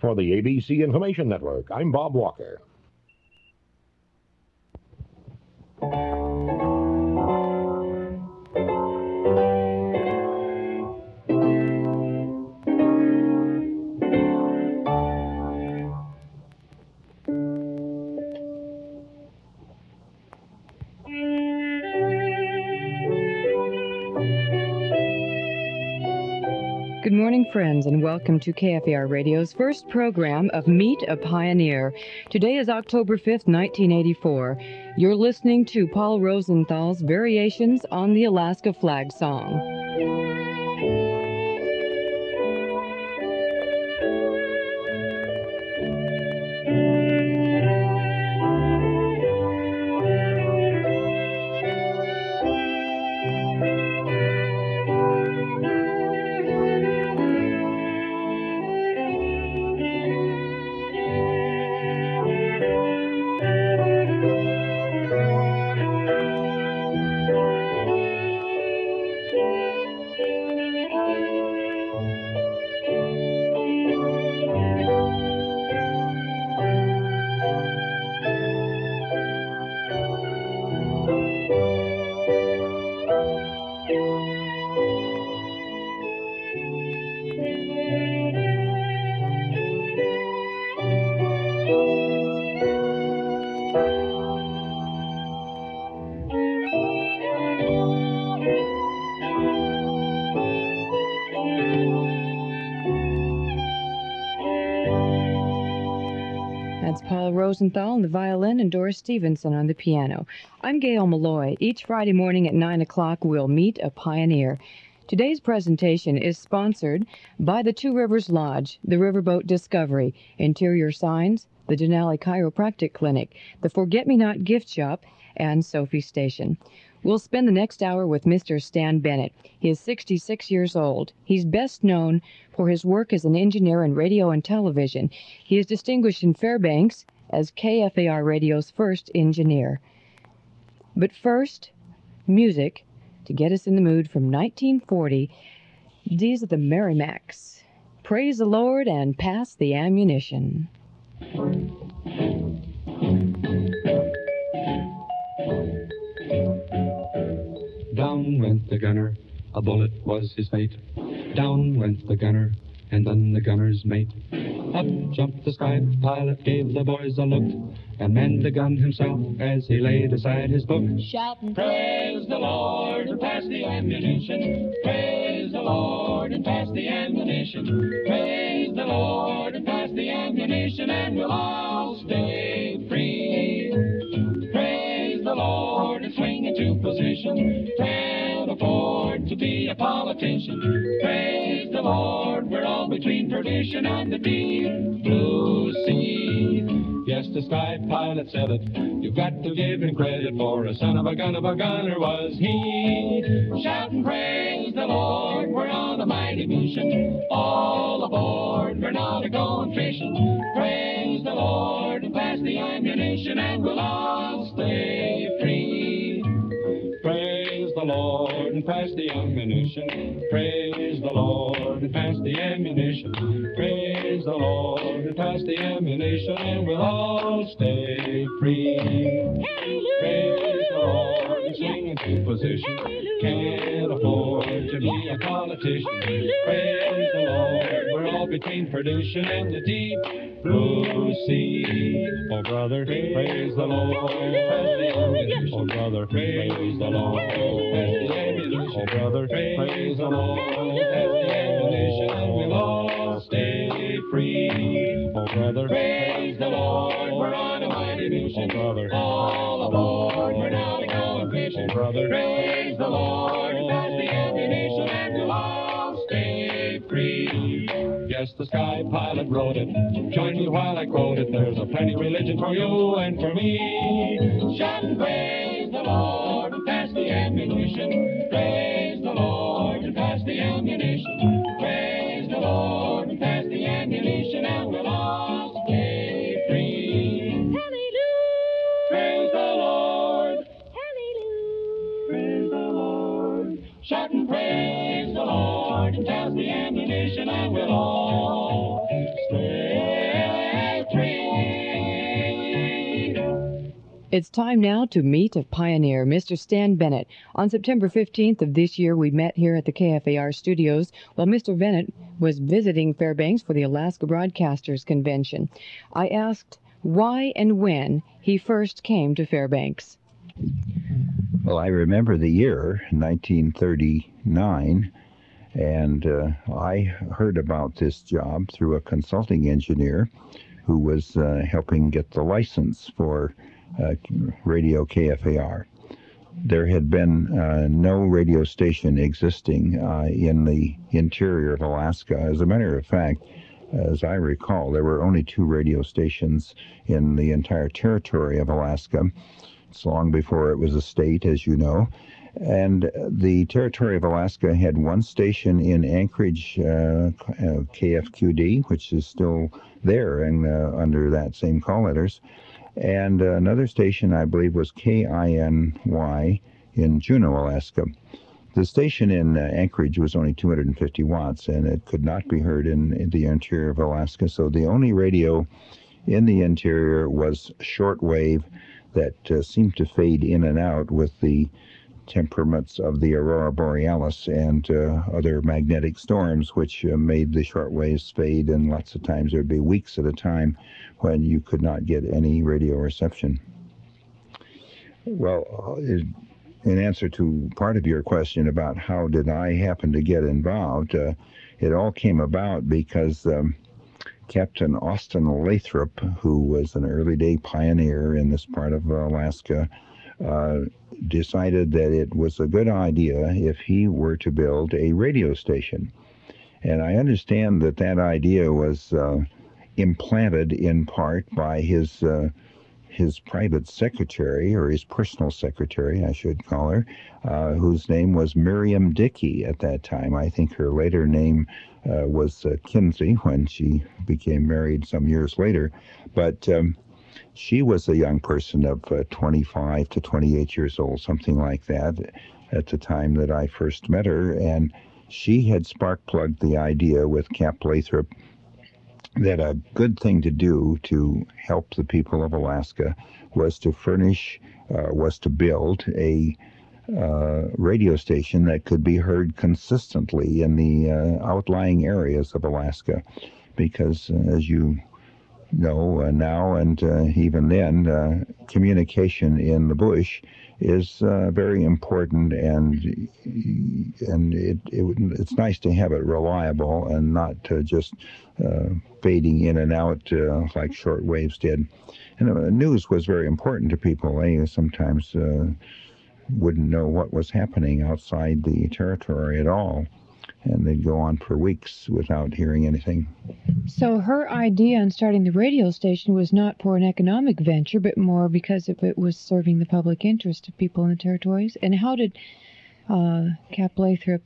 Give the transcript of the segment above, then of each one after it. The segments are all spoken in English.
For the ABC Information Network, I'm Bob Walker. Good morning, friends, and welcome to KFAR Radio's first program of Meet a Pioneer. Today is October 5th, 1984. You're listening to Paul Rosenthal's Variations on the Alaska Flag Song. That's Paul Rosenthal on the violin and Doris Stevenson on the piano. I'm Gail Malloy. Each Friday morning at 9 o'clock, we'll meet a pioneer. Today's presentation is sponsored by the Two Rivers Lodge, the Riverboat Discovery, Interior Signs, the Denali Chiropractic Clinic, the Forget-Me-Not Gift Shop, and Sophie Station. We'll spend the next hour with Mr. Stan Bennett. He is 66 years old. He's best known for his work as an engineer in radio and television. He is distinguished in Fairbanks as KFAR Radio's first engineer. But first, music to get us in the mood from 1940. These are the Merrimacs. Praise the Lord and pass the ammunition. Down went the gunner, a bullet was his fate. Down went the gunner, and then the gunner's mate. Up jumped the sky pilot, gave the boys a look, and manned the gun himself as he laid aside his book. Shouting, praise the Lord, and pass the ammunition. Praise the Lord, and pass the ammunition. Praise the Lord, and pass the ammunition, and we'll all stay free. Praise the Lord, and swing into position. Can't afford to be a politician. Praise the Lord, we're all between perdition and the deep blue sea. Yes, the sky pilot said it. You've got to give him credit, for a son of a gunner was he. Shouting, praise the Lord, we're on a mighty mission. All aboard, we're not a-going fishing. Praise the Lord, and pass the ammunition, and we'll all stay free. Praise the Lord, and pass the ammunition. Praise the Lord, and pass the ammunition. Praise the Lord, and pass the ammunition, and we'll all stay free. Praise the Lord, and swing into position. Can't afford to be a politician. Praise the Lord, we're all between perdition and the deep blue sea. Oh, brother, praise the Lord, pass the ammunition. Oh, brother, praise the Lord, pass the ammunition. Oh, brother, praise the Lord, pass the ammunition, and we'll all stay free. Oh, brother, praise the Lord, we're on a mighty mission. Oh, brother, all aboard, we're not a-going fishing. Oh, brother, praise the Lord, pass the ammunition, and we'll all stay free. Yes, the sky pilot wrote it. Join me while I quote it. There's a plenty religion for you and for me. Shout and praise the Lord and pass the ammunition. Praise the Lord and pass the ammunition. Praise the Lord and pass the ammunition, and we'll all stay free. Hallelujah. Praise the Lord. Hallelujah. Praise the Lord. Shout and praise the Lord and pass the ammunition, and we'll all stay It's time now to meet a pioneer, Mr. Stan Bennett. On September 15th of this year, we met here at the KFAR studios while Mr. Bennett was visiting Fairbanks for the Alaska Broadcasters Convention. I asked why and when he first came to Fairbanks. Well, I remember the year, 1939, and I heard about this job through a consulting engineer who was helping get the license for Radio KFAR. There had been no radio station existing in the interior of Alaska. As a matter of fact, as I recall, there were only 2 radio stations in the entire territory of Alaska. It's long before it was a state, as you know. And the territory of Alaska had 1 station in Anchorage, KFQD, which is still there and under that same call letters. And another station, I believe, was KINY in Juneau, Alaska. The station in Anchorage was only 250 watts, and it could not be heard in the interior of Alaska. So the only radio in the interior was shortwave that seemed to fade in and out with the temperaments of the aurora borealis and other magnetic storms, which made the shortwaves fade, and lots of times there'd be weeks at a time when you could not get any radio reception. Well, in answer to part of your question about how did I happen to get involved, it all came about because Captain Austin Lathrop, who was an early day pioneer in this part of Alaska, decided that it was a good idea if he were to build a radio station. And I understand that that idea was implanted in part by his private secretary, or his personal secretary, I should call her, whose name was Miriam Dickey at that time. I think her later name was Kinsey when she became married some years later. But she was a young person of 25 to 28 years old, something like that, at the time that I first met her. And she had spark-plugged the idea with Cap Lathrop that a good thing to do to help the people of Alaska was to build a radio station that could be heard consistently in the outlying areas of Alaska. Because, as you know now and even then, communication in the bush is very important, and it's nice to have it reliable and not just fading in and out like short waves did. And news was very important to people. They sometimes wouldn't know what was happening outside the territory at all, and they'd go on for weeks without hearing anything. So her idea on starting the radio station was not for an economic venture, but more because it was serving the public interest of people in the territories. And how did Cap Lathrop,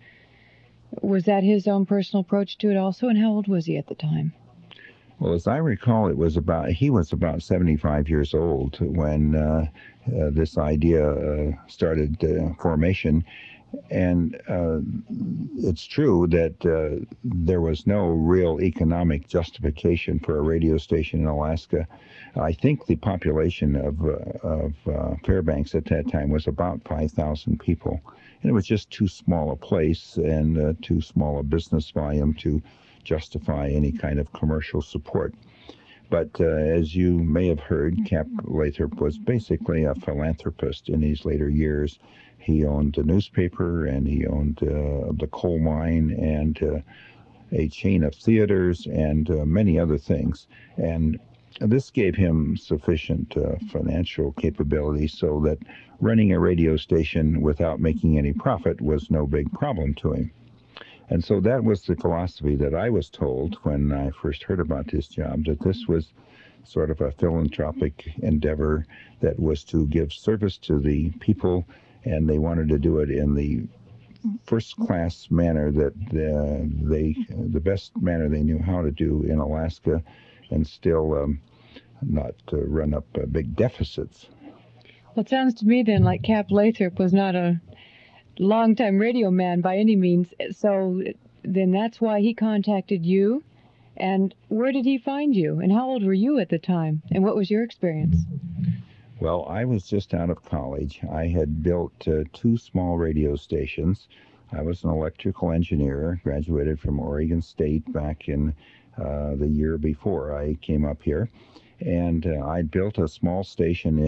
was that his own personal approach to it also? And how old was he at the time? Well, as I recall, he was about 75 years old when this idea started formation. And it's true that there was no real economic justification for a radio station in Alaska. I think the population of Fairbanks at that time was about 5,000 people. And it was just too small a place and too small a business volume to justify any kind of commercial support. But as you may have heard, Cap Lathrop was basically a philanthropist in his later years. He owned a newspaper, and he owned the coal mine, and a chain of theaters, and many other things. And this gave him sufficient financial capability so that running a radio station without making any profit was no big problem to him. And so that was the philosophy that I was told when I first heard about this job, that this was sort of a philanthropic endeavor that was to give service to the people, and they wanted to do it in the first-class manner that the best manner they knew how to do in Alaska, and still not run up big deficits. Well, it sounds to me then like Cap Lathrop was not a longtime radio man by any means, so then that's why he contacted you. And where did he find you? And how old were you at the time? And what was your experience? Well, I was just out of college. I had built two small radio stations. I was an electrical engineer, graduated from Oregon State back in the year before I came up here. And I'd built a small station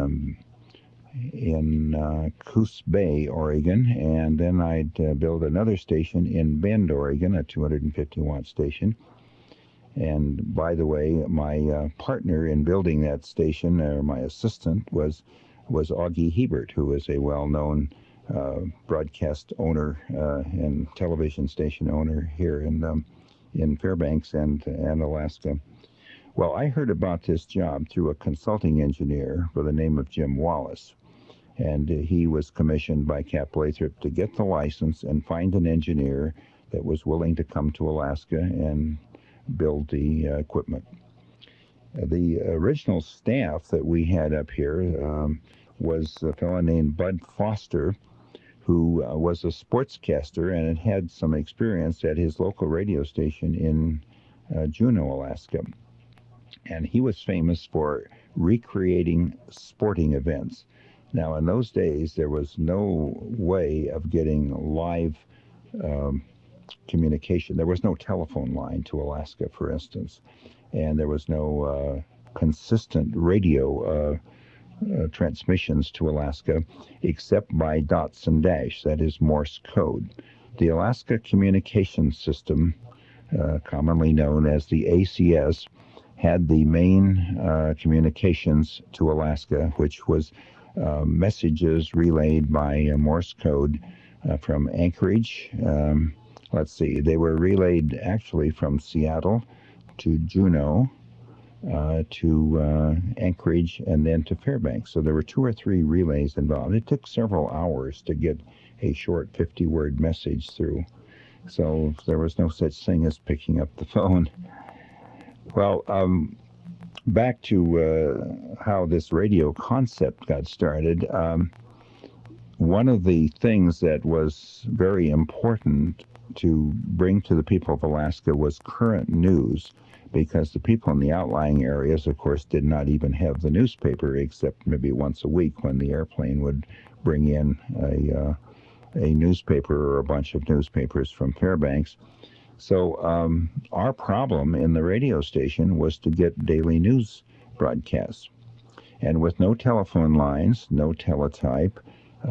in Coos Bay, Oregon, and then I'd build another station in Bend, Oregon, a 250-watt station. And by the way, my partner in building that station, or my assistant, was Augie Hebert, who is a well-known broadcast owner and television station owner here in Fairbanks and Alaska. Well, I heard about this job through a consulting engineer by the name of Jim Wallace. And he was commissioned by Cap Lathrop to get the license and find an engineer that was willing to come to Alaska and build the equipment. The original staff that we had up here was a fellow named Bud Foster, who was a sportscaster and had some experience at his local radio station in Juneau, Alaska. And he was famous for recreating sporting events. Now, in those days, there was no way of getting live communication. There was no telephone line to Alaska, for instance, and there was no consistent radio transmissions to Alaska except by dots and dash, that is Morse code. The Alaska Communication System, commonly known as the ACS, had the main communications to Alaska, which was messages relayed by Morse code from Anchorage. Let's see, they were relayed actually from Seattle to Juneau, to Anchorage, and then to Fairbanks. So there were 2 or 3 relays involved. It took several hours to get a short 50-word message through. So there was no such thing as picking up the phone. Well, back to how this radio concept got started. One of the things that was very important to bring to the people of Alaska was current news, because the people in the outlying areas, of course, did not even have the newspaper except maybe once a week when the airplane would bring in a newspaper or a bunch of newspapers from Fairbanks. So our problem in the radio station was to get daily news broadcasts. And with no telephone lines, no teletype,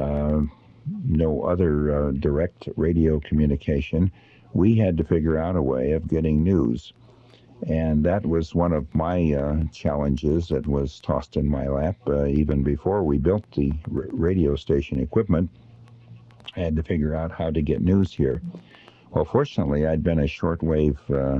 no other direct radio communication, we had to figure out a way of getting news. And that was one of my challenges that was tossed in my lap even before we built the radio station equipment. I had to figure out how to get news here. Well, fortunately, I'd been a shortwave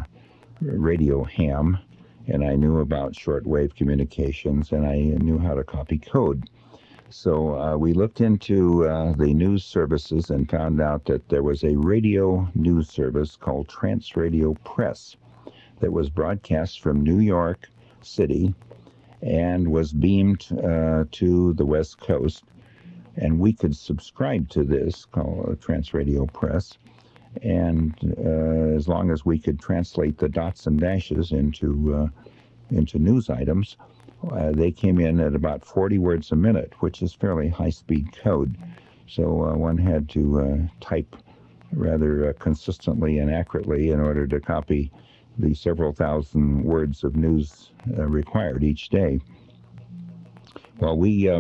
radio ham, and I knew about shortwave communications, and I knew how to copy code. So we looked into the news services and found out that there was a radio news service called Transradio Press that was broadcast from New York City and was beamed to the West Coast. And we could subscribe to this, called Transradio Press, and as long as we could translate the dots and dashes into news items, they came in at about 40 words a minute, which is fairly high-speed code. So one had to type rather consistently and accurately in order to copy the several thousand words of news required each day. Well,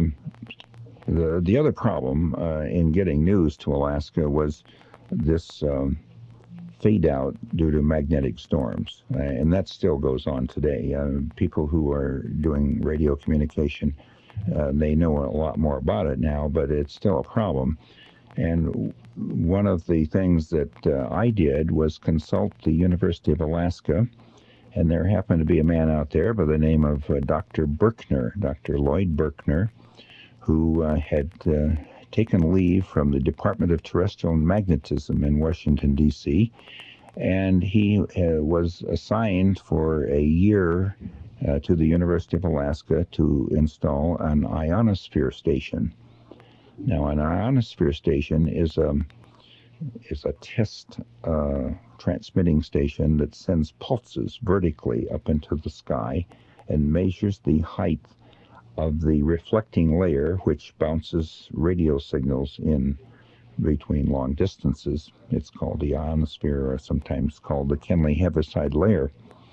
the other problem in getting news to Alaska was this fade out due to magnetic storms, and that still goes on today. People who are doing radio communication, they know a lot more about it now, but it's still a problem. And one of the things that I did was consult the University of Alaska, and there happened to be a man out there by the name of Dr. Berkner, Dr. Lloyd Berkner, who had taken leave from the Department of Terrestrial Magnetism in Washington, D.C., and he was assigned for a year to the University of Alaska to install an ionosphere station. Now, an ionosphere station is a test transmitting station that sends pulses vertically up into the sky and measures the height of the reflecting layer, which bounces radio signals in between long distances. It's called the ionosphere, or sometimes called the Kenley-Heaviside layer.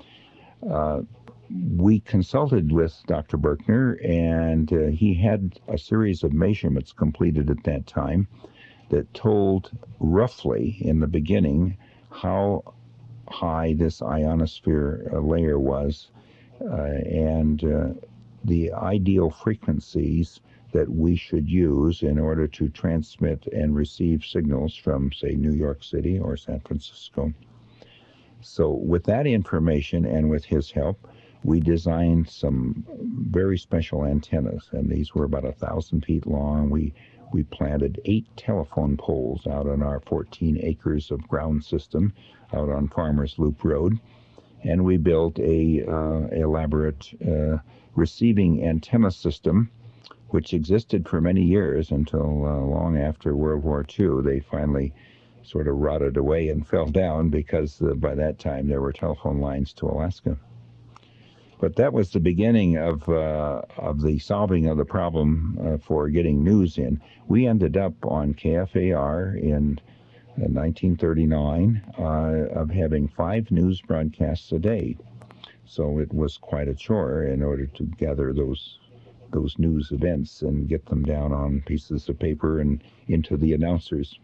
We consulted with Dr. Berkner, and he had a series of measurements completed at that time that told roughly in the beginning how high this ionosphere layer was, and the ideal frequencies that we should use in order to transmit and receive signals from, say, New York City or San Francisco. So with that information and with his help, we designed some very special antennas, and these were about 1,000 feet long. We planted 8 telephone poles out on our 14 acres of ground system out on Farmers Loop Road, and we built a elaborate receiving antenna system, which existed for many years until long after World War II. They finally sort of rotted away and fell down because by that time there were telephone lines to Alaska. But that was the beginning of the solving of the problem for getting news in. We ended up on KFAR in 1939 of having 5 news broadcasts a day. So it was quite a chore in order to gather those news events and get them down on pieces of paper and into the announcers.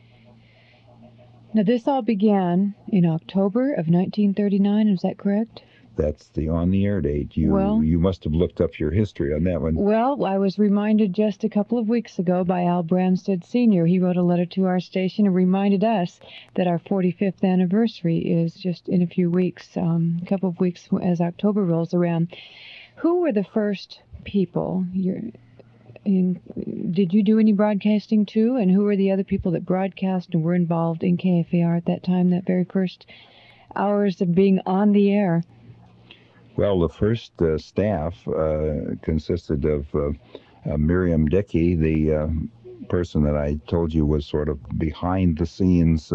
Now, this all began in October of 1939, is that correct? That's the on-the-air date. You must have looked up your history on that one. Well, I was reminded just a couple of weeks ago by Al Bramstead Sr. He wrote a letter to our station and reminded us that our 45th anniversary is just in a few weeks, a couple of weeks as October rolls around. Who were the first people? Did you do any broadcasting too? And who were the other people that broadcast and were involved in KFAR at that time, that very first hours of being on the air? Well, the first staff consisted of Miriam Dickey, the person that I told you was sort of behind the scenes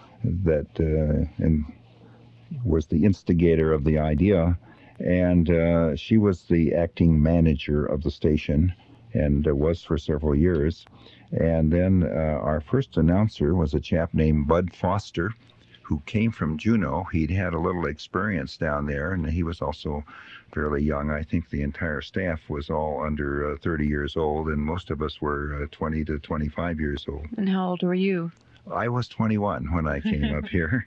and was the instigator of the idea. And she was the acting manager of the station and was for several years. And then our first announcer was a chap named Bud Foster, who came from Juneau. He'd had a little experience down there, and he was also fairly young. I think the entire staff was all under 30 years old, and most of us were 20 to 25 years old. And how old were you? I was 21 when I came up here.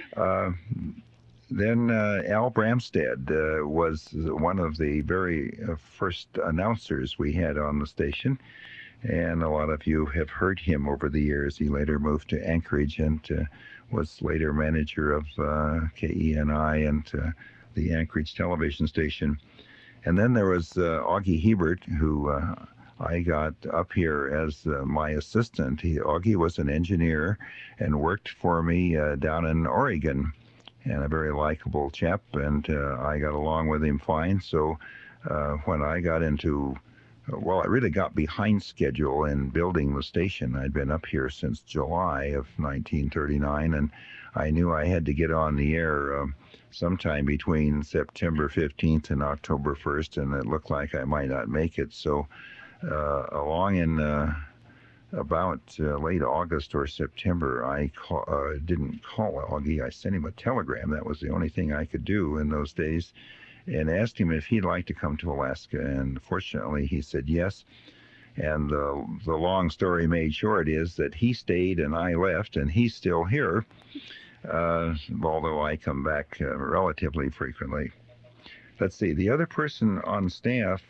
Then Al Bramstead was one of the very first announcers we had on the station, and a lot of you have heard him over the years. He later moved to Anchorage and was later manager of KENI and the Anchorage television station. And then there was Augie Hebert, who I got up here as my assistant. Augie was an engineer and worked for me down in Oregon, and a very likable chap, and I got along with him fine. So when I got into I really got behind schedule in building the station. I'd been up here since July of 1939, and I knew I had to get on the air sometime between September 15th and October 1st, and it looked like I might not make it. So along in about late August or September, I didn't call Augie. I sent him a telegram. That was the only thing I could do in those days, and asked him if he'd like to come to Alaska. And fortunately, he said yes. And the long story made short is that he stayed and I left, and he's still here, although I come back relatively frequently. Let's see, the other person on staff,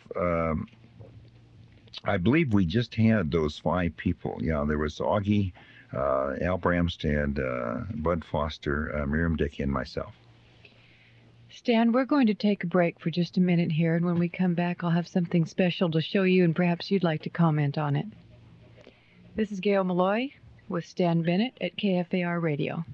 I believe we just had those 5 people. Yeah, there was Augie, Al Bramstead, Bud Foster, Miriam Dickey, and myself. Stan, we're going to take a break for just a minute here, and when we come back, I'll have something special to show you, and perhaps you'd like to comment on it. This is Gail Malloy with Stan Bennett at KFAR Radio.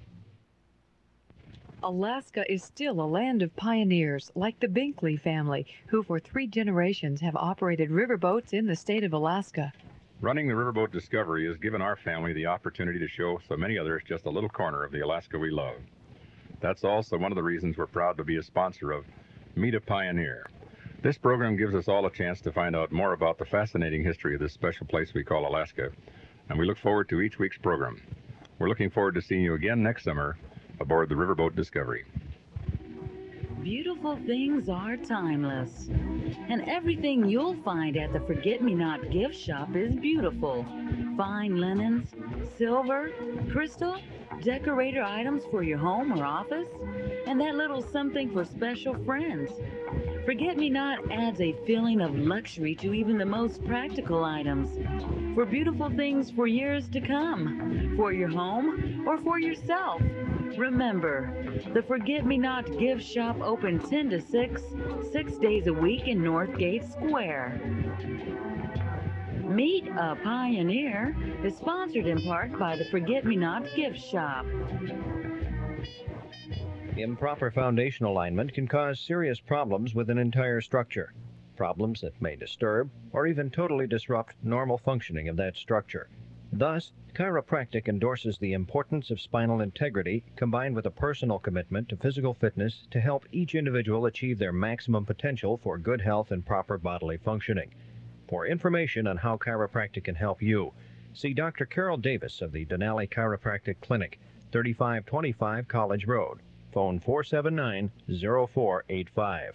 Alaska is still a land of pioneers, like the Binkley family, who for 3 generations have operated riverboats in the state of Alaska. Running the Riverboat Discovery has given our family the opportunity to show so many others just a little corner of the Alaska we love. That's also one of the reasons we're proud to be a sponsor of Meet a Pioneer. This program gives us all a chance to find out more about the fascinating history of this special place we call Alaska, and we look forward to each week's program. We're looking forward to seeing you again next summer aboard the Riverboat Discovery. Beautiful things are timeless, and everything you'll find at the Forget-Me-Not gift shop is beautiful. Fine linens, silver, crystal, decorator items for your home or office, and that little something for special friends. Forget-Me-Not adds a feeling of luxury to even the most practical items. For beautiful things for years to come, for your home or for yourself. Remember, the Forget-Me-Not gift shop open 10 to 6, 6 days a week in Northgate Square. Meet a Pioneer is sponsored in part by the Forget-Me-Not gift shop. Improper foundation alignment can cause serious problems with an entire structure. Problems that may disturb or even totally disrupt normal functioning of that structure. Thus, Chiropractic endorses the importance of spinal integrity combined with a personal commitment to physical fitness to help each individual achieve their maximum potential for good health and proper bodily functioning. For information on how chiropractic can help you, see Dr. Carol Davis of the Denali Chiropractic Clinic, 3525 College Road. Phone 479-0485.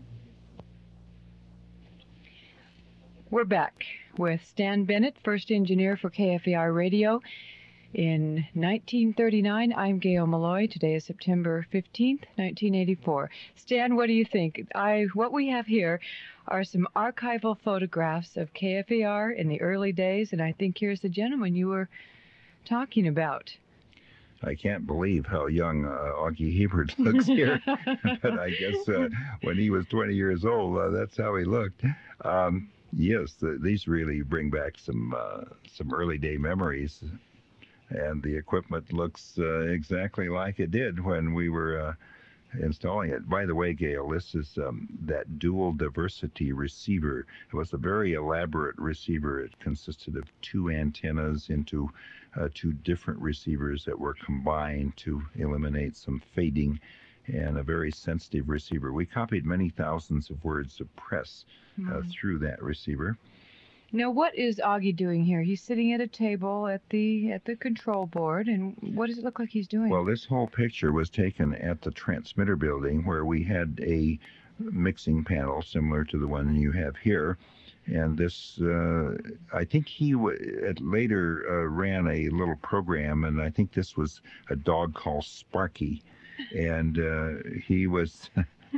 We're back with Stan Bennett, first engineer for KFER Radio. In 1939, I'm Gail Malloy. Today is September 15th, 1984. Stan, what do you think? What we have here are some archival photographs of KFER in the early days, and I think here's the gentleman you were talking about. I can't believe how young Augie Hebert looks here, but I guess when he was 20 years old, that's how he looked. Yes, these really bring back some early day memories, and the equipment looks exactly like it did when we were installing it. By the way, Gail, this is that dual diversity receiver. It was a very elaborate receiver. It consisted of two antennas into two different receivers that were combined to eliminate some fading, and a very sensitive receiver. We copied many thousands of words of press through that receiver. Now, what is Augie doing here? He's sitting at a table at the control board, and what does it look like he's doing? Well, this whole picture was taken at the transmitter building, where we had a mixing panel similar to the one you have here. And this, I think he later ran a little program, and I think this was a dog called Sparky. And he was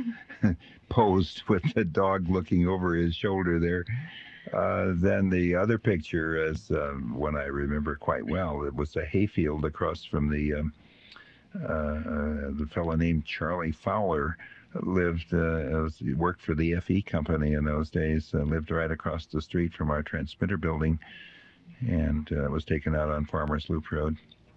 posed with the dog looking over his shoulder there. Then the other picture is one I remember quite well. It was a hayfield across from the fellow named Charlie Fowler worked for the FE company in those days, lived right across the street from our transmitter building, and was taken out on Farmers Loop Road.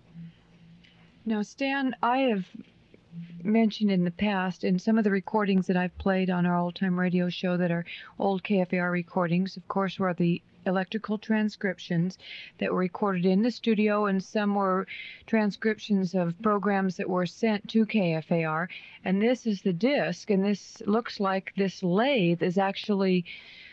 Now, Stan, I have mentioned in the past in some of the recordings that I've played on our old-time radio show that are old KFAR recordings, of course, were the electrical transcriptions that were recorded in the studio, and some were transcriptions of programs that were sent to KFAR. And this is the disc, and this looks like this lathe is actually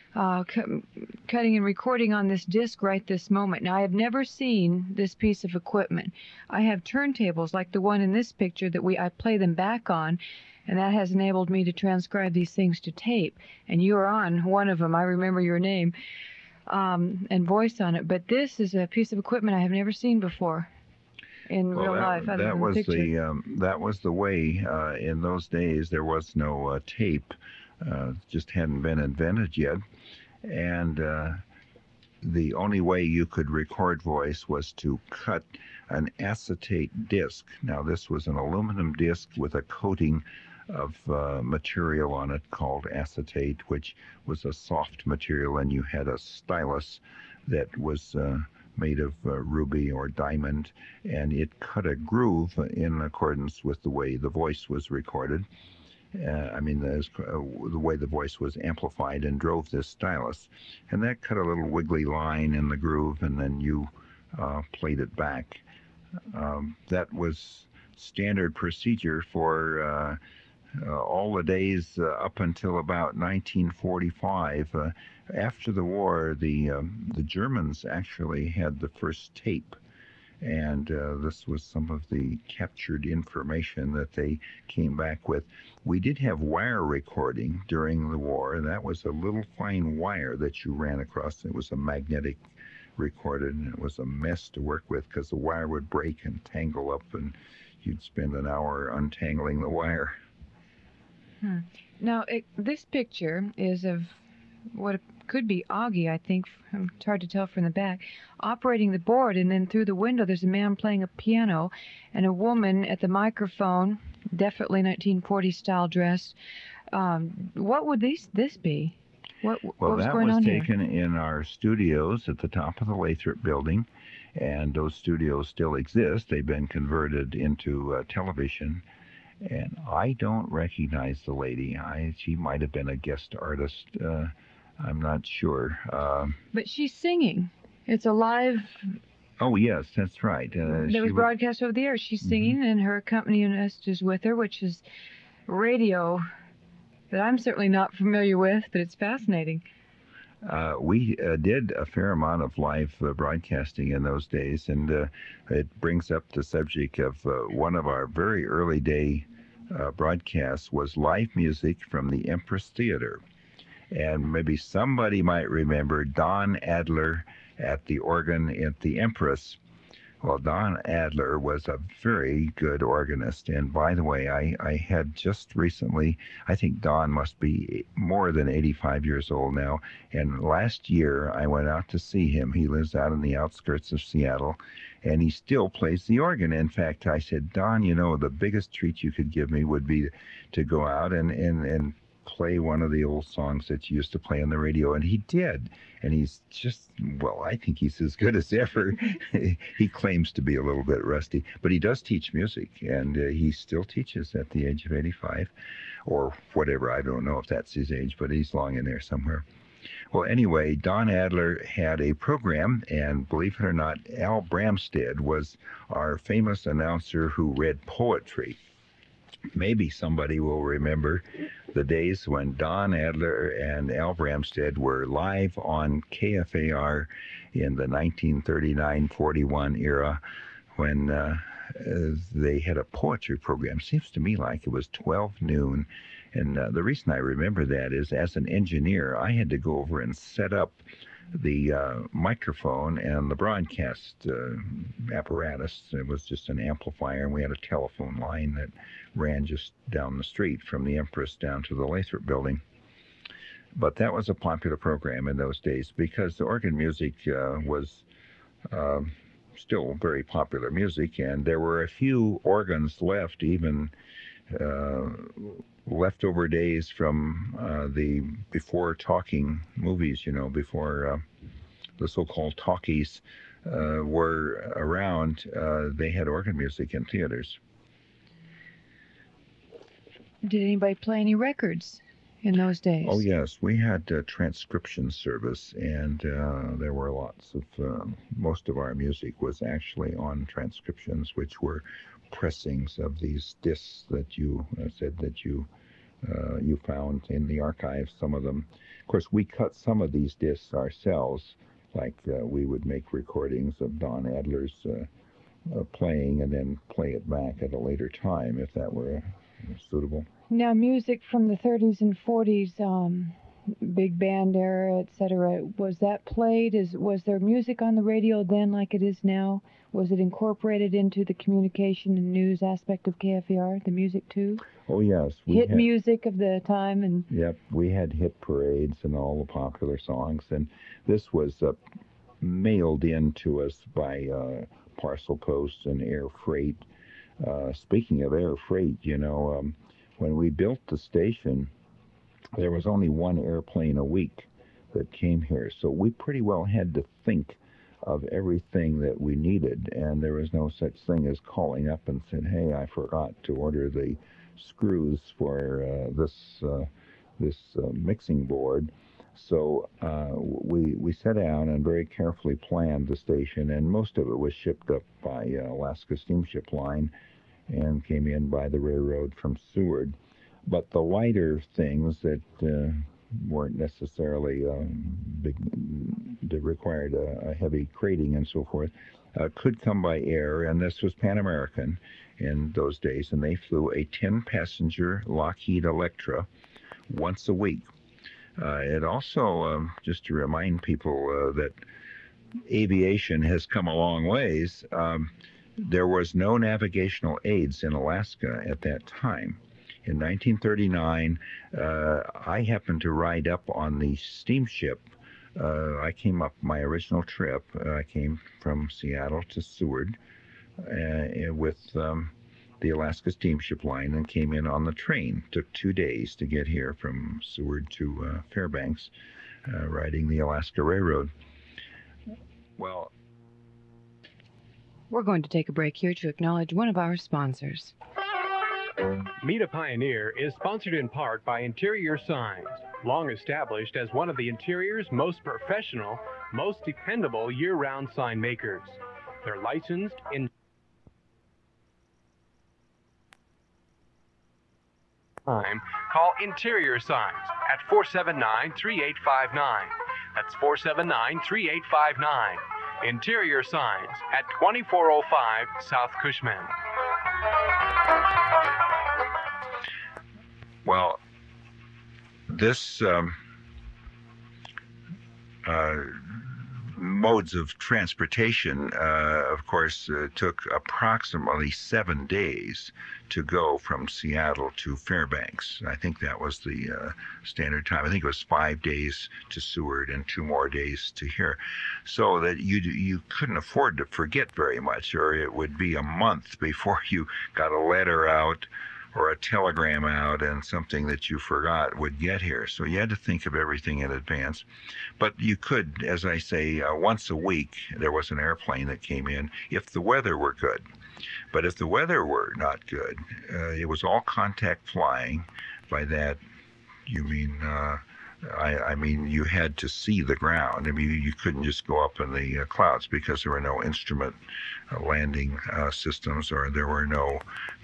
cutting and recording on this disc right this moment. Now, I have never seen this piece of equipment. I have turntables like the one in this picture that I play them back on, and that has enabled me to transcribe these things to tape. And you are on one of them. I remember your name and voice on it. But this is a piece of equipment I have never seen before in real life. That was the way in those days. There was no tape. Just hadn't been invented yet, and the only way you could record voice was to cut an acetate disc. Now, this was an aluminum disc with a coating of material on it called acetate, which was a soft material, and you had a stylus that was made of ruby or diamond, and it cut a groove in accordance with the way the voice was recorded. The way the voice was amplified and drove this stylus. And that cut a little wiggly line in the groove, and then you played it back. That was standard procedure for all the days up until about 1945. After the war, the Germans actually had the first tape, and this was some of the captured information that they came back with. We did have wire recording during the war, and that was a little fine wire that you ran across. It was a magnetic recorded, and it was a mess to work with because the wire would break and tangle up, and you'd spend an hour untangling the wire. Now, this picture is of what could be Augie, I think. It's hard to tell from the back, operating the board, and then through the window there's a man playing a piano and a woman at the microphone, definitely 1940s style dress. What would this be? What was that going was on taken here? in our studios at the top of the Lathrop building, and those studios still exist. They've been converted into television, and I don't recognize the lady. She might have been a guest artist. I'm not sure. But she's singing. It's a live. Oh yes, that's right. That was broadcast over the air. She's singing, and her accompanist is with her, which is radio that I'm certainly not familiar with, but it's fascinating. We did a fair amount of live broadcasting in those days, and it brings up the subject of one of our very early day broadcasts was live music from the Empress Theater. And maybe somebody might remember Don Adler at the organ at the Empress. Well, Don Adler was a very good organist. And by the way, I had just recently, I think Don must be more than 85 years old now. And last year, I went out to see him. He lives out in the outskirts of Seattle, and he still plays the organ. In fact, I said, Don, you know, the biggest treat you could give me would be to go out and play one of the old songs that you used to play on the radio. And he did. And he's just, well, I think he's as good as ever. He claims to be a little bit rusty, but he does teach music, and he still teaches at the age of 85 or whatever. I don't know if that's his age, but he's long in there somewhere. Well, anyway, Don Adler had a program, and believe it or not, Al Bramstead was our famous announcer who read poetry. Maybe somebody will remember the days when Don Adler and Al Bramstead were live on KFAR in the 1939-41 era when they had a poetry program. Seems to me like it was 12 noon. And the reason I remember that is as an engineer, I had to go over and set up the microphone and the broadcast apparatus. It was just an amplifier, and we had a telephone line that ran just down the street from the Empress down to the Lathrop building. But that was a popular program in those days because the organ music was still very popular music, and there were a few organs left, even leftover days from the before talking movies, you know, before the so-called talkies were around. They had organ music in theaters. Did anybody play any records in those days? Oh yes, we had transcription service, and there were lots of most of our music was actually on transcriptions, which were pressings of these discs that you said that you found in the archives, some of them. Of course, we cut some of these discs ourselves, like we would make recordings of Don Adler's playing and then play it back at a later time if that were suitable. Now, music from the 30s and 40s, big band era, etc., was that played? Was there music on the radio then like it is now? Was it incorporated into the communication and news aspect of KFAR, the music too? Oh yes. Hit music of the time? And yep, we had hit parades and all the popular songs, and this was mailed in to us by parcel post and air freight. Speaking of air freight, you know, when we built the station, there was only one airplane a week that came here, so we pretty well had to think of everything that we needed, and there was no such thing as calling up and said, hey, I forgot to order the screws for this mixing board. So we sat down and very carefully planned the station, and most of it was shipped up by Alaska Steamship Line and came in by the railroad from Seward. But the lighter things that weren't necessarily big, that required a heavy crating and so forth, could come by air, and this was Pan American in those days, and they flew a 10-passenger Lockheed Electra once a week. It also, just to remind people that aviation has come a long ways, there was no navigational aids in Alaska at that time. In 1939, I happened to ride up on the steamship. I came up my original trip. I came from Seattle to Seward with the Alaska Steamship Line and came in on the train. Took 2 days to get here from Seward to Fairbanks, riding the Alaska Railroad. Well, we're going to take a break here to acknowledge one of our sponsors. Meet a Pioneer is sponsored in part by Interior Signs, long established as one of the interior's most professional, most dependable year-round sign makers. They're licensed in time. Call Interior Signs at 479-3859. That's 479-3859. Interior Signs at 2405 South Cushman. Well, this modes of transportation, of course, took approximately 7 days to go from Seattle to Fairbanks. I think that was the standard time. I think it was 5 days to Seward and 2 more days to here. So that you couldn't afford to forget very much, or it would be a month before you got a letter out or a telegram out and something that you forgot would get here. So you had to think of everything in advance. But you could, as I say, once a week there was an airplane that came in if the weather were good. But if the weather were not good, it was all contact flying. By that, you mean I mean, you had to see the ground. I mean, you couldn't just go up in the clouds because there were no instrument landing systems, or there were no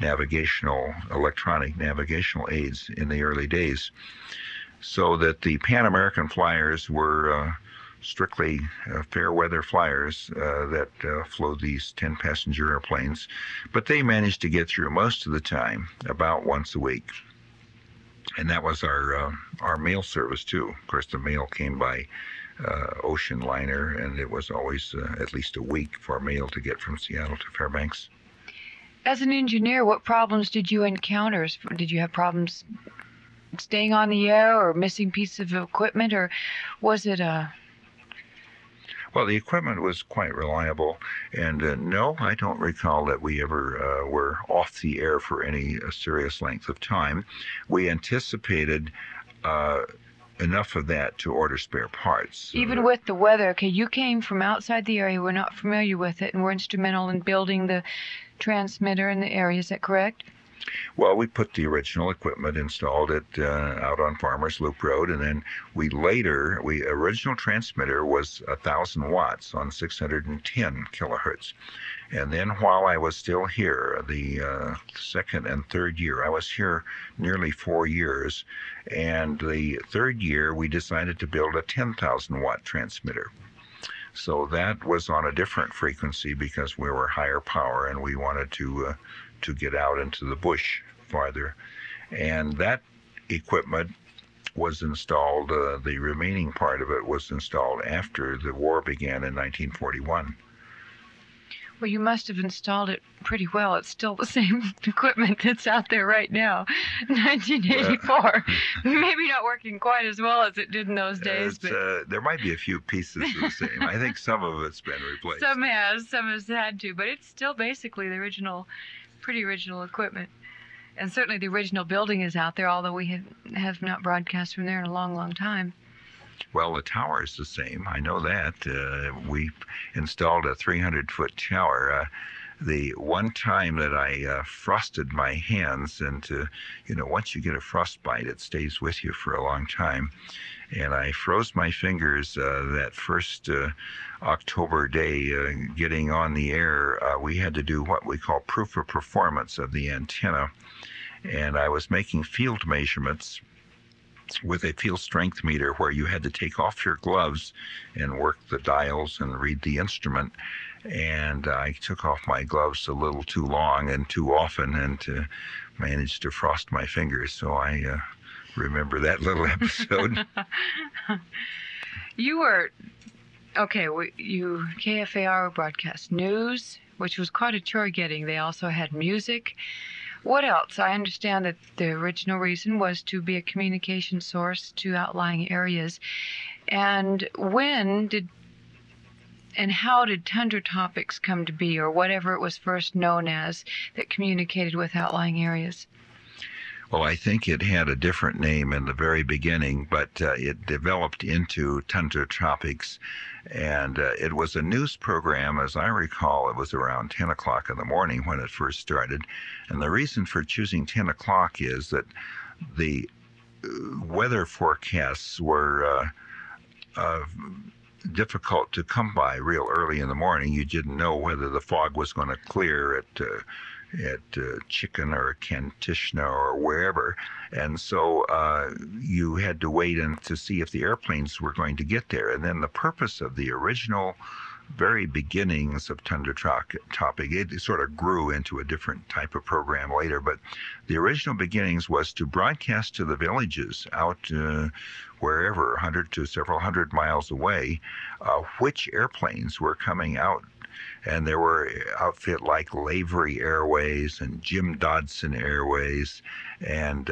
electronic navigational aids in the early days. So that the Pan American flyers were strictly fair weather flyers that flew these 10-passenger airplanes. But they managed to get through most of the time about once a week. And that was our mail service, too. Of course, the mail came by ocean liner, and it was always at least a week for mail to get from Seattle to Fairbanks. As an engineer, what problems did you encounter? Did you have problems staying on the air or missing pieces of equipment, or was it Well, the equipment was quite reliable, and no, I don't recall that we ever were off the air for any serious length of time. We anticipated enough of that to order spare parts. Even with the weather? Okay, you came from outside the area, we're not familiar with it, and were instrumental in building the transmitter in the area, is that correct? Well, we put the original equipment, installed it out on Farmers Loop Road, and then original transmitter was 1,000 watts on 610 kilohertz. And then while I was still here, the second and third year, I was here nearly 4 years, and the third year we decided to build a 10,000 watt transmitter. So that was on a different frequency because we were higher power and we wanted to get out into the bush farther. And that equipment was installed, the remaining part of it was installed after the war began in 1941. Well, you must have installed it pretty well. It's still the same equipment that's out there right now, 1984. Maybe not working quite as well as it did in those days. But there might be a few pieces of the same. I think some of it's been replaced. Some has had to, but it's still basically the original, pretty original equipment. And certainly the original building is out there, although we have not broadcast from there in a long, long time. Well, the tower is the same. I know that. We installed a 300-foot tower. The one time that I frosted my hands, and once you get a frostbite, it stays with you for a long time. And I froze my fingers that first October day getting on the air. We had to do what we call proof of performance of the antenna. and I was making field measurements with a field strength meter where you had to take off your gloves and work the dials and read the instrument. And I took off my gloves a little too long and too often, and managed to frost my fingers. So I remember that little episode. You were, okay, you KFAR broadcast news, which was quite a chore getting. They also had music. What else? I understand that the original reason was to be a communication source to outlying areas. And when did and how did Tundra Topics come to be, or whatever it was first known as, that communicated with outlying areas? Well, I think it had a different name in the very beginning, but it developed into Tundra Topics, and it was a news program. As I recall, it was around 10 o'clock in the morning when it first started, and the reason for choosing 10 o'clock is that the weather forecasts were difficult to come by real early in the morning. You didn't know whether the fog was going to clear at Chicken or Kantishna or wherever, and so you had to wait to see if the airplanes were going to get there. And then the purpose of the original very beginnings of Tundra Topic, it sort of grew into a different type of program later, but the original beginnings was to broadcast to the villages out wherever, 100 to several hundred miles away, which airplanes were coming out. And there were outfit like Lavery Airways and Jim Dodson Airways and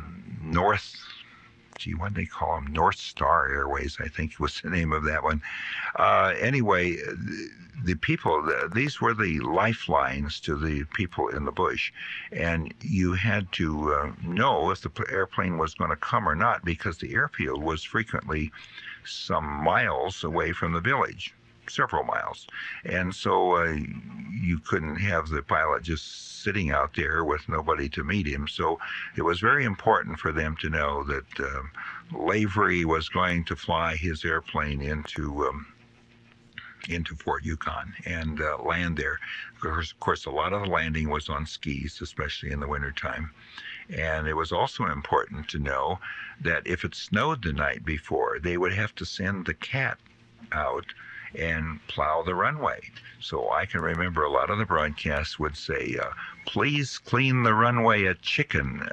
what do they call them? North Star Airways, I think was the name of that one. Anyway, the people, these were the lifelines to the people in the bush. And you had to know if the airplane was going to come or not, because the airfield was frequently some miles away from the village. Several miles, and so you couldn't have the pilot just sitting out there with nobody to meet him. So it was very important for them to know that Lavery was going to fly his airplane into Fort Yukon and land there. Of course, a lot of the landing was on skis, especially in the wintertime. And it was also important to know that if it snowed the night before, they would have to send the cat out and plow the runway. So I can remember a lot of the broadcasts would say, please clean the runway at Chicken.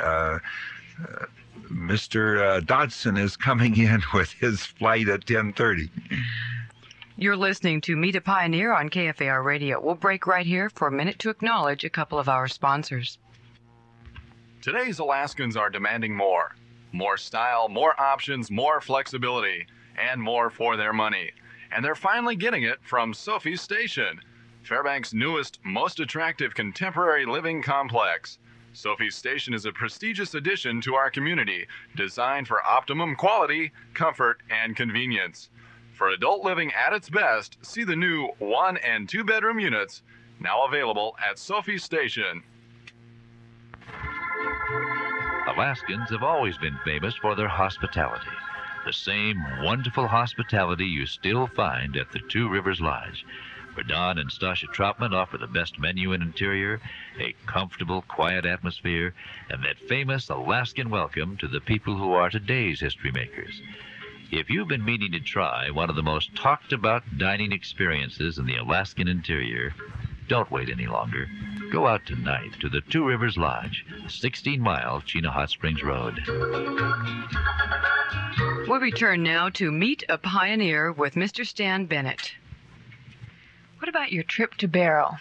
Mr. Dodson is coming in with his flight at 10:30. You're listening to Meet a Pioneer on KFAR Radio. We'll break right here for a minute to acknowledge a couple of our sponsors. Today's Alaskans are demanding more. More style, more options, more flexibility, and more for their money. And they're finally getting it from Sophie's Station, Fairbanks' newest, most attractive contemporary living complex. Sophie's Station is a prestigious addition to our community, designed for optimum quality, comfort, and convenience. For adult living at its best, see the new 1- and 2-bedroom units, now available at Sophie's Station. Alaskans have always been famous for their hospitality. The same wonderful hospitality you still find at the Two Rivers Lodge, where Don and Stasha Troutman offer the best menu and interior, a comfortable, quiet atmosphere, and that famous Alaskan welcome to the people who are today's history makers. If you've been meaning to try one of the most talked about dining experiences in the Alaskan interior, don't wait any longer. Go out tonight to the Two Rivers Lodge, 16-mile Chena Hot Springs Road. We return now to Meet a Pioneer with Mr. Stan Bennett. What about your trip to Barrow?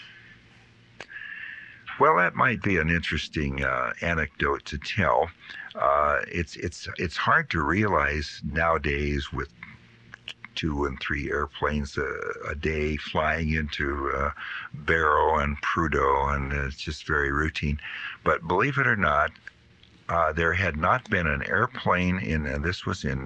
Well, that might be an interesting anecdote to tell. It's hard to realize nowadays with 2 and 3 airplanes a day flying into Barrow and Prudhoe, and it's just very routine. But believe it or not, there had not been an airplane and this was in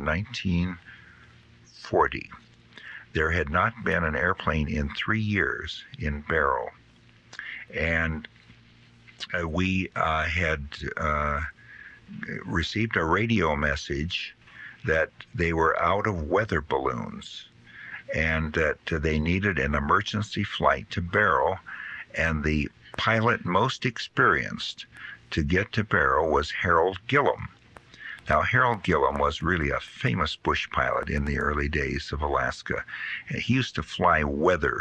1940. There had not been an airplane in 3 years in Barrow. And we had received a radio message that they were out of weather balloons and that they needed an emergency flight to Barrow, and the pilot most experienced to get to Barrow was Harold Gillum. Now, Harold Gillum was really a famous bush pilot in the early days of Alaska. He used to fly weather.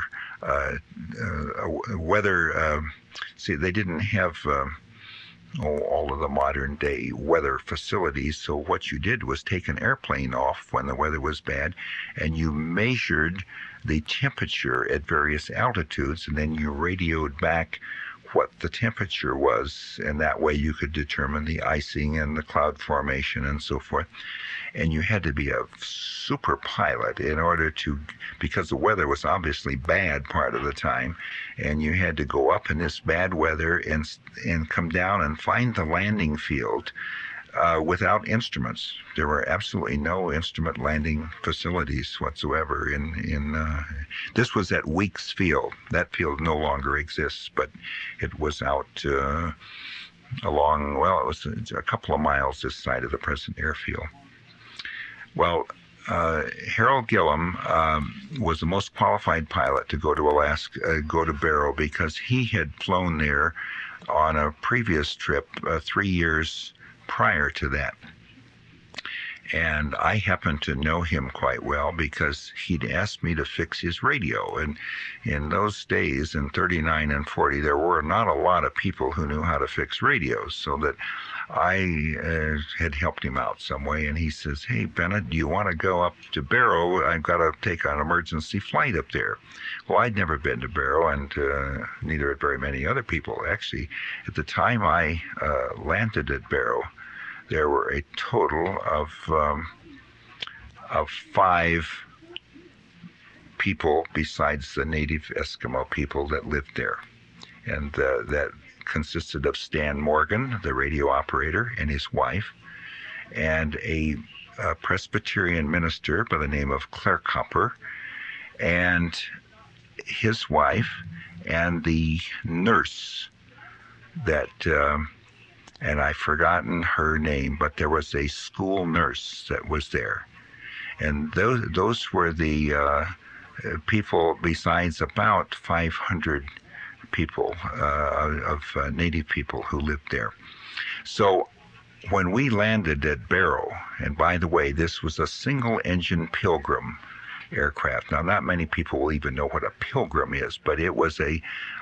See, they didn't have all of the modern day weather facilities, so what you did was take an airplane off when the weather was bad, and you measured the temperature at various altitudes, and then you radioed back what the temperature was, and that way you could determine the icing and the cloud formation and so forth. And you had to be a super pilot in order to, because the weather was obviously bad part of the time, and you had to go up in this bad weather and come down and find the landing field without instruments. There were absolutely no instrument landing facilities whatsoever. This was at Weeks Field. That field no longer exists, but it was out along, well, it was a couple of miles this side of the present airfield. Well, Harold Gillum was the most qualified pilot to go to Alaska, go to Barrow, because he had flown there on a previous trip 3 years prior to that. And I happened to know him quite well because he'd asked me to fix his radio. And in those days, in 39 and 40, there were not a lot of people who knew how to fix radios, so that I had helped him out some way. And he says, "Hey, Bennett, do you want to go up to Barrow? I've got to take an emergency flight up there." Well, I'd never been to Barrow, and neither had very many other people. Actually, at the time I landed at Barrow, there were a total of 5 people besides the native Eskimo people that lived there. And that consisted of Stan Morgan, the radio operator, and his wife, and a Presbyterian minister by the name of Claire Copper, and his wife, and the nurse that... and I've forgotten her name, but there was a school nurse that was there. And those were the people, besides about 500 people of native people who lived there. So when we landed at Barrow, and by the way, this was a single-engine Pilgrim aircraft. Now, not many people will even know what a Pilgrim is, but it was an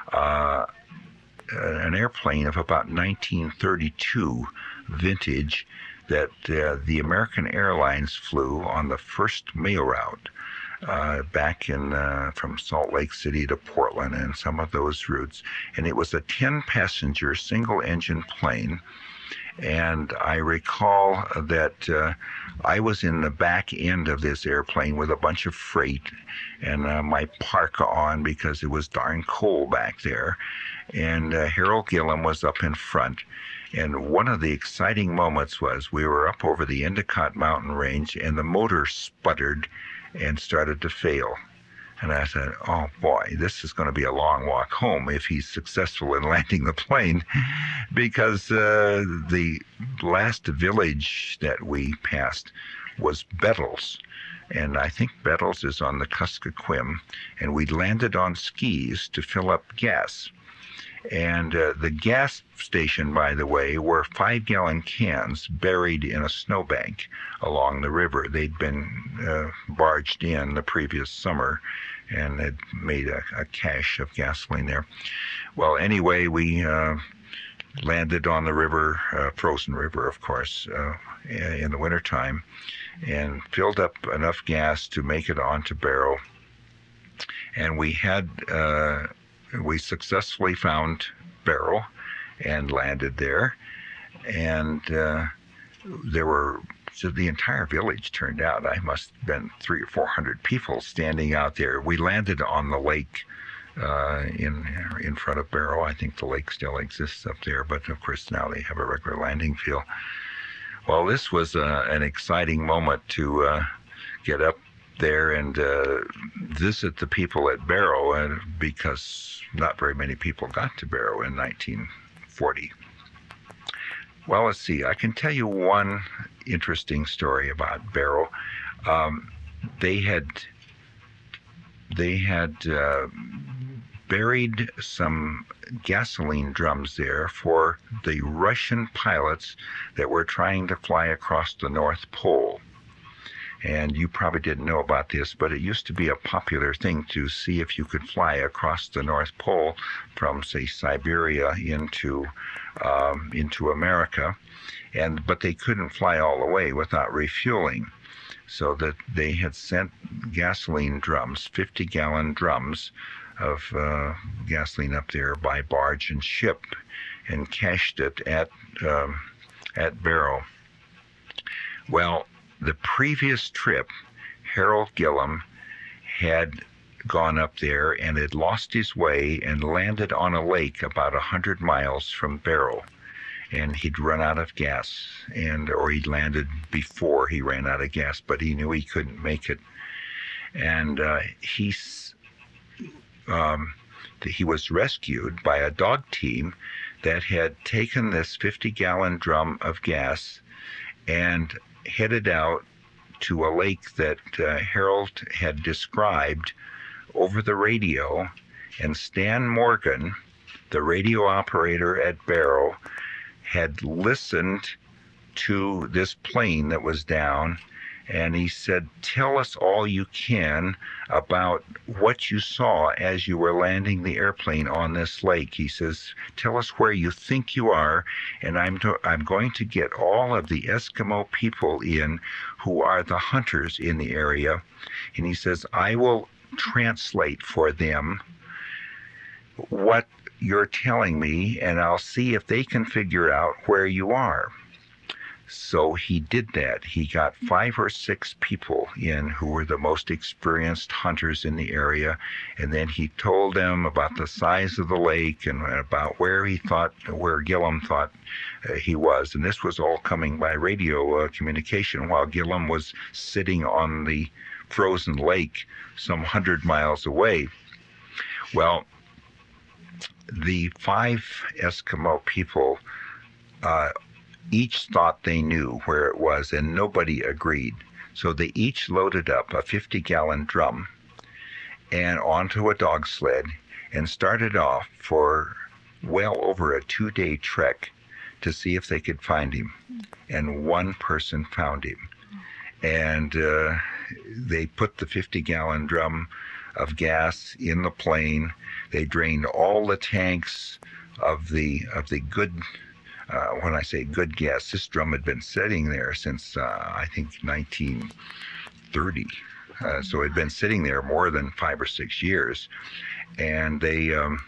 airplane of about 1932 vintage that the American Airlines flew on the first mail route back in from Salt Lake City to Portland and some of those routes. And it was a 10-passenger single-engine plane. And I recall that I was in the back end of this airplane with a bunch of freight and my parka on because it was darn cold back there. And Harold Gillum was up in front. And one of the exciting moments was we were up over the Endicott mountain range, and the motor sputtered and started to fail. And I said, oh boy, this is going to be a long walk home if he's successful in landing the plane, because the last village that we passed was Bettles. And I think Bettles is on the Kuskokwim, and we landed on skis to fill up gas. And the gas station, by the way, were 5-gallon cans buried in a snowbank along the river. They'd been barged in the previous summer and had made a cache of gasoline there. Well, anyway, we landed on the river, frozen river, of course, in the wintertime, and filled up enough gas to make it onto Barrow. And we had... we successfully found Barrow and landed there, and there were, so the entire village turned out. I must have been 300 or 400 people standing out there. We landed on the lake in front of Barrow. I think the lake still exists up there, but of course now they have a regular landing field. Well, this was an exciting moment to get up there and visit the people at Barrow, because not very many people got to Barrow in 1940. Well, let's see. I can tell you one interesting story about Barrow. They had buried some gasoline drums there for the Russian pilots that were trying to fly across the North Pole. And you probably didn't know about this, but it used to be a popular thing to see if you could fly across the North Pole from, say, Siberia into America. But they couldn't fly all the way without refueling. So that they had sent gasoline drums, 50-gallon drums of gasoline up there by barge and ship, and cached it at Barrow. Well, the previous trip, Harold Gillum had gone up there and had lost his way and landed on a lake about 100 miles from Barrow. And he'd run out of gas, or he'd landed before he ran out of gas, but he knew he couldn't make it. And he was rescued by a dog team that had taken this 50-gallon drum of gas and headed out to a lake that Harold had described over the radio, and Stan Morgan, the radio operator at Barrow, had listened to this plane that was down, and he said, "Tell us all you can about what you saw as you were landing the airplane on this lake." He says, "Tell us where you think you are, and I'm going to get all of the Eskimo people in who are the hunters in the area." And he says, "I will translate for them what you're telling me, and I'll see if they can figure out where you are." So he did that. He got 5 or 6 people in who were the most experienced hunters in the area, and then he told them about the size of the lake and about where Gillum thought he was. And this was all coming by radio communication while Gillum was sitting on the frozen lake some 100 miles away. Well, the 5 Eskimo people each thought they knew where it was, and nobody agreed. So they each loaded up a 50-gallon drum and onto a dog sled and started off for well over a 2-day trek to see if they could find him. And one person found him. And they put the 50-gallon drum of gas in the plane. They drained all the tanks of the good. When I say good gas, this drum had been sitting there since I think 1930. So it had been sitting there more than 5 or 6 years, and they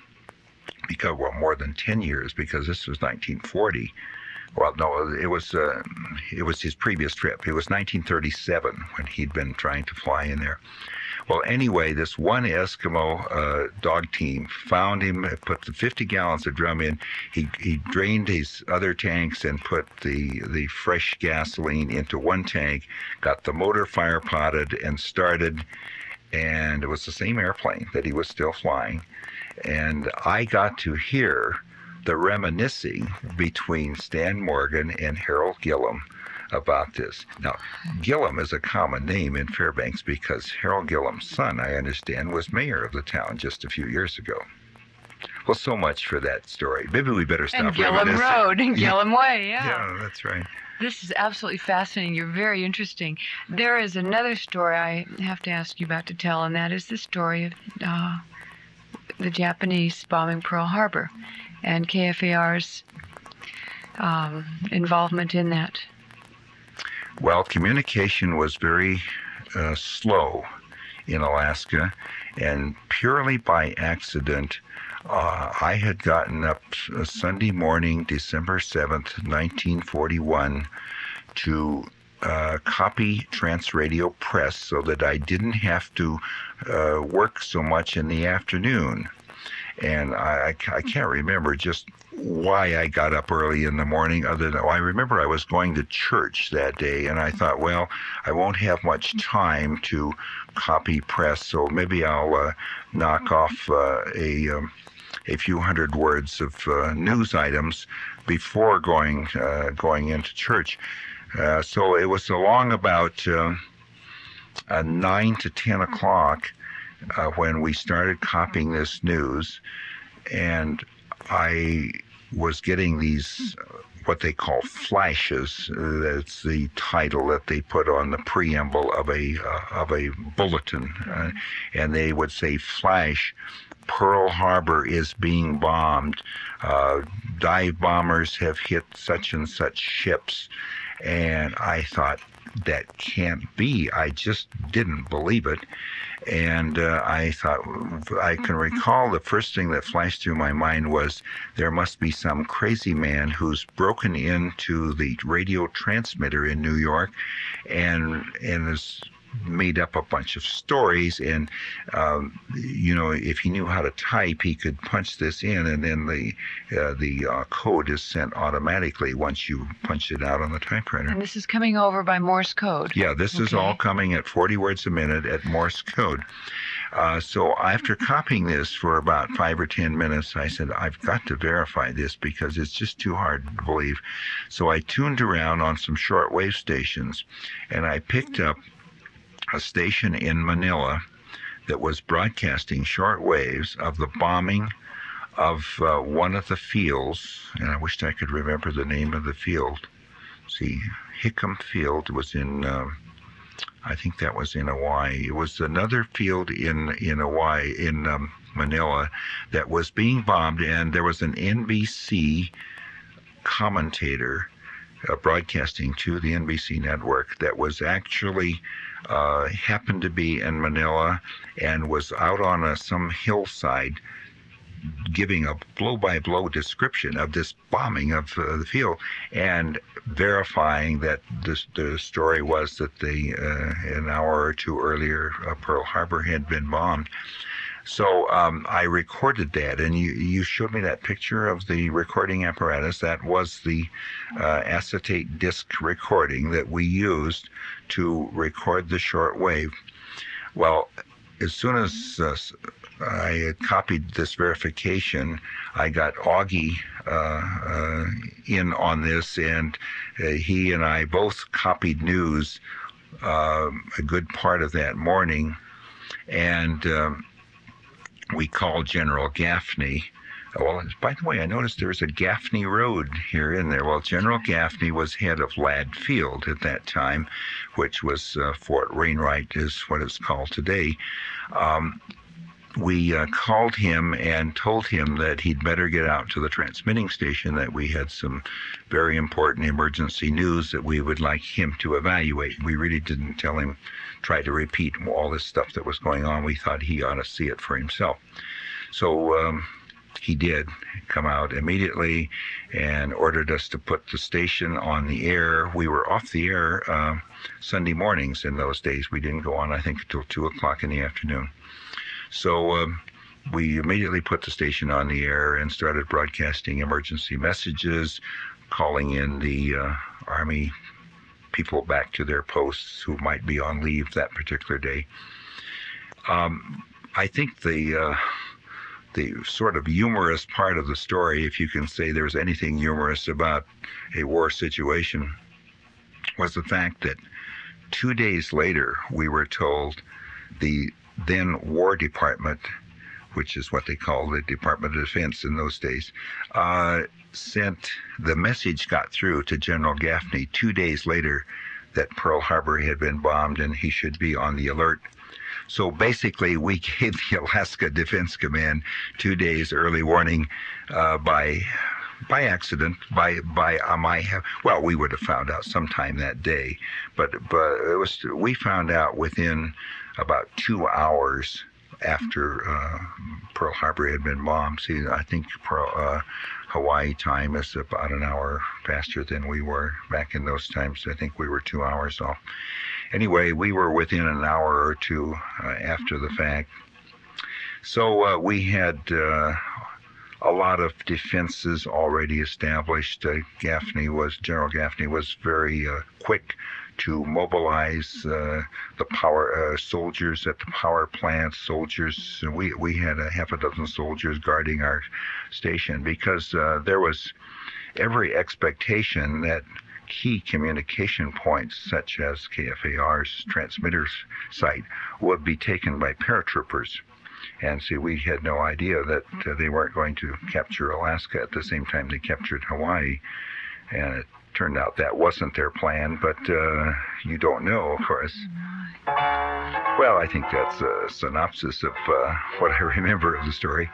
more than 10 years, because this was 1940. Well, no, it was his previous trip. It was 1937 when he'd been trying to fly in there. Well, anyway, this one Eskimo dog team found him, put the 50 gallons of drum in. He drained his other tanks and put the fresh gasoline into one tank, got the motor fire potted and started, and it was the same airplane that he was still flying. And I got to hear the reminiscing between Stan Morgan and Harold Gillum about this. Now, Gillum is a common name in Fairbanks because Harold Gillum's son, I understand, was mayor of the town just a few years ago. Well, so much for that story. Maybe we better stop Gillum reminiscing. Road and Gillum Way, yeah. Yeah, that's right. This is absolutely fascinating. You're very interesting. There is another story I have to ask you about to tell, and that is the story of the Japanese bombing Pearl Harbor and KFAR's involvement in that. Well, communication was very slow in Alaska, and purely by accident, I had gotten up Sunday morning, December 7th, 1941, to copy Transradio Press so that I didn't have to work so much in the afternoon. And I can't remember just why I got up early in the morning, other than I remember I was going to church that day, and I thought, well, I won't have much time to copy press, so maybe I'll knock off a few hundred words of news items before going into church. So it was along about 9 to 10 o'clock when we started copying this news, and I was getting these what they call flashes. That's the title that they put on the preamble of a bulletin, and they would say, "Flash: Pearl Harbor is being bombed. Dive bombers have hit such and such ships." And I thought, that can't be. I just didn't believe it. And I thought, I can recall the first thing that flashed through my mind was there must be some crazy man who's broken into the radio transmitter in New York and has made up a bunch of stories, and if he knew how to type, he could punch this in, and then the code is sent automatically once you punch it out on the typewriter. And this is coming over by Morse code. Yeah, this is all coming at 40 words a minute at Morse code. So after copying this for about 5 or 10 minutes, I said, I've got to verify this because it's just too hard to believe. So I tuned around on some shortwave stations, and I picked up a station in Manila that was broadcasting short waves of the bombing of one of the fields, and I wished I could remember the name of the field. See, Hickam Field was in, I think that was in Hawaii. It was another field in Hawaii, in Manila, that was being bombed, and there was an NBC commentator broadcasting to the NBC network that was actually happened to be in Manila and was out on some hillside giving a blow-by-blow description of this bombing of the field and verifying that the story was that an hour or two earlier Pearl Harbor had been bombed. So I recorded that, and you showed me that picture of the recording apparatus. That was the acetate disc recording that we used to record the short wave. Well, as soon as I had copied this verification, I got Augie in on this, and he and I both copied news a good part of that morning, and we called General Gaffney. Well, by the way, I noticed there was a Gaffney Road here in there. Well, General Gaffney was head of Ladd Field at that time, which was Fort Wainwright is what it's called today. We called him and told him that he'd better get out to the transmitting station, that we had some very important emergency news that we would like him to evaluate. We really didn't try to repeat all this stuff that was going on. We thought he ought to see it for himself. So he did come out immediately and ordered us to put the station on the air. We were off the air Sunday mornings in those days. We didn't go on, I think, until 2 o'clock in the afternoon. So we immediately put the station on the air and started broadcasting emergency messages, calling in the Army people back to their posts who might be on leave that particular day. I think the sort of humorous part of the story, if you can say there's anything humorous about a war situation, was the fact that 2 days later we were told the then War Department, which is what they call the Department of Defense in those days, sent the message, got through to General Gaffney 2 days later, that Pearl Harbor had been bombed and he should be on the alert. So basically, we gave the Alaska Defense Command 2 days early warning by accident. Well, we would have found out sometime that day, but we found out within about 2 hours after Pearl Harbor had been bombed. See, I think Hawaii time is about an hour faster than we were back in those times. I think we were 2 hours off. Anyway, we were within an hour or two after the fact. So we had a lot of defenses already established. General Gaffney was very quick to mobilize the power soldiers at the power plants. Soldiers, we had a half a dozen soldiers guarding our station because there was every expectation that key communication points, such as KFAR's transmitter site, would be taken by paratroopers. And see, we had no idea that they weren't going to capture Alaska at the same time they captured Hawaii. And it turned out that wasn't their plan, but you don't know, of course. Well, I think that's a synopsis of what I remember of the story.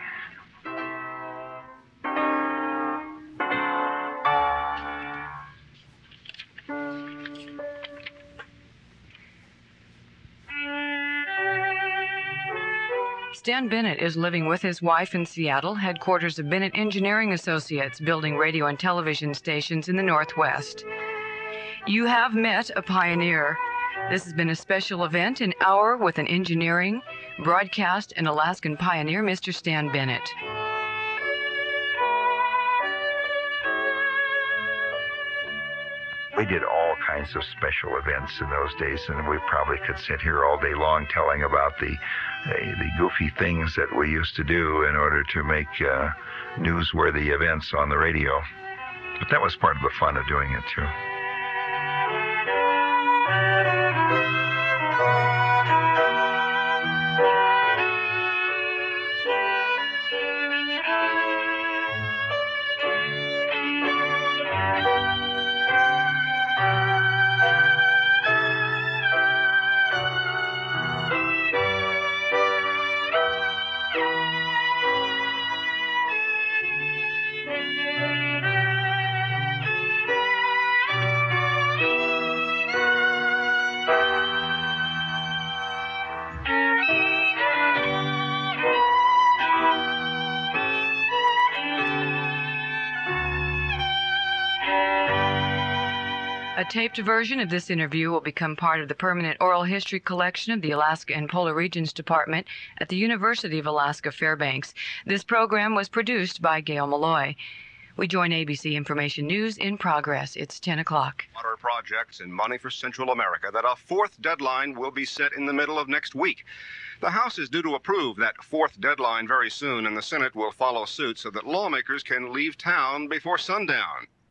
Stan Bennett is living with his wife in Seattle, headquarters of Bennett Engineering Associates, building radio and television stations in the Northwest. You have met a pioneer. This has been a special event, an hour with an engineering, broadcast, and Alaskan pioneer, Mr. Stan Bennett. We did all kinds of special events in those days, and we probably could sit here all day long telling about the goofy things that we used to do in order to make newsworthy events on the radio. But that was part of the fun of doing it, too. A taped version of this interview will become part of the permanent oral history collection of the Alaska and Polar Regions Department at the University of Alaska Fairbanks. This program was produced by Gail Malloy. We join ABC Information News in progress. It's 10 o'clock. Water projects and money for Central America that a fourth deadline will be set in the middle of next week. The House is due to approve that fourth deadline very soon, and the Senate will follow suit so that lawmakers can leave town before sundown.